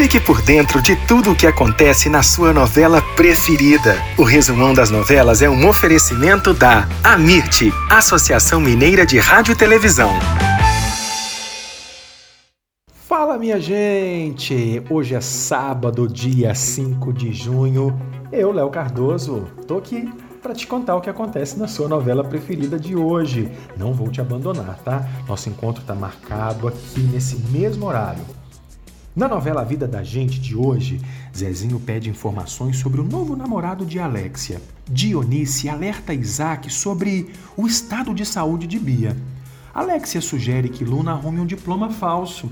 Fique por dentro de tudo o que acontece na sua novela preferida. O Resumão das Novelas é um oferecimento da AMIRT, Associação Mineira de Rádio e Televisão. Fala, minha gente! Hoje é sábado, dia 5 de junho. Eu, Léo Cardoso, tô aqui para te contar o que acontece na sua novela preferida de hoje. Não vou te abandonar, tá? Nosso encontro tá marcado aqui nesse mesmo horário. Na novela A Vida da Gente de hoje, Zezinho pede informações sobre o novo namorado de Alexia. Dionice alerta Isaac sobre o estado de saúde de Bia. Alexia sugere que Luna arrume um diploma falso.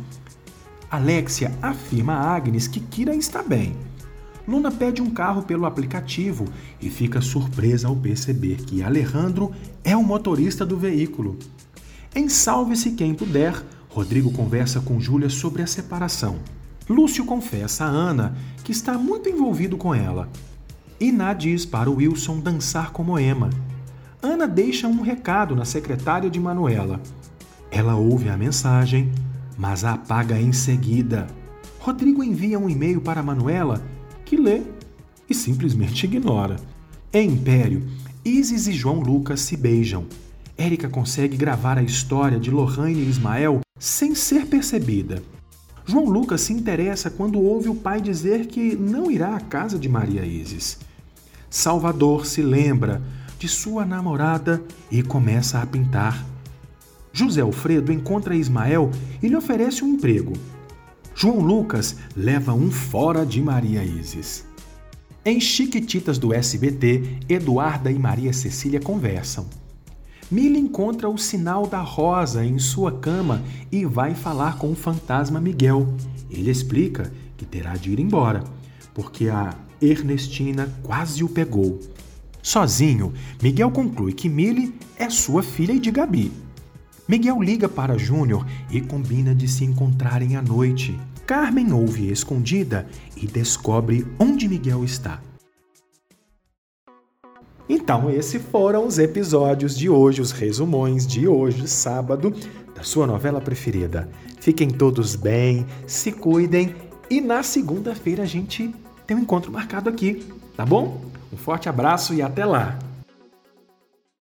Alexia afirma a Agnes que Kira está bem. Luna pede um carro pelo aplicativo e fica surpresa ao perceber que Alejandro é o motorista do veículo. Em Salve-se Quem Puder, Rodrigo conversa com Júlia sobre a separação. Lúcio confessa a Ana que está muito envolvido com ela. Iná diz para Wilson dançar como Emma. Ana deixa um recado na secretária de Manuela. Ela ouve a mensagem, mas a apaga em seguida. Rodrigo envia um e-mail para Manuela, que lê e simplesmente ignora. Em Império, Isis e João Lucas se beijam. Érica consegue gravar a história de Lohane e Ismael sem ser percebida. João Lucas se interessa quando ouve o pai dizer que não irá à casa de Maria Isis. Salvador se lembra de sua namorada e começa a pintar. José Alfredo encontra Ismael e lhe oferece um emprego. João Lucas leva um fora de Maria Isis. Em Chiquititas do SBT, Eduarda e Maria Cecília conversam. Mila encontra o sinal da rosa em sua cama e vai falar com o fantasma Miguel. Ele explica que terá de ir embora, porque a Ernestina quase o pegou. Sozinho, Miguel conclui que Mili é sua filha e de Gabi. Miguel liga para Júnior e combina de se encontrarem à noite. Carmen ouve escondida e descobre onde Miguel está. Então, esses foram os episódios de hoje, os resumões de hoje, sábado, da sua novela preferida. Fiquem todos bem, se cuidem e na segunda-feira a gente tem um encontro marcado aqui, tá bom? Um forte abraço e até lá!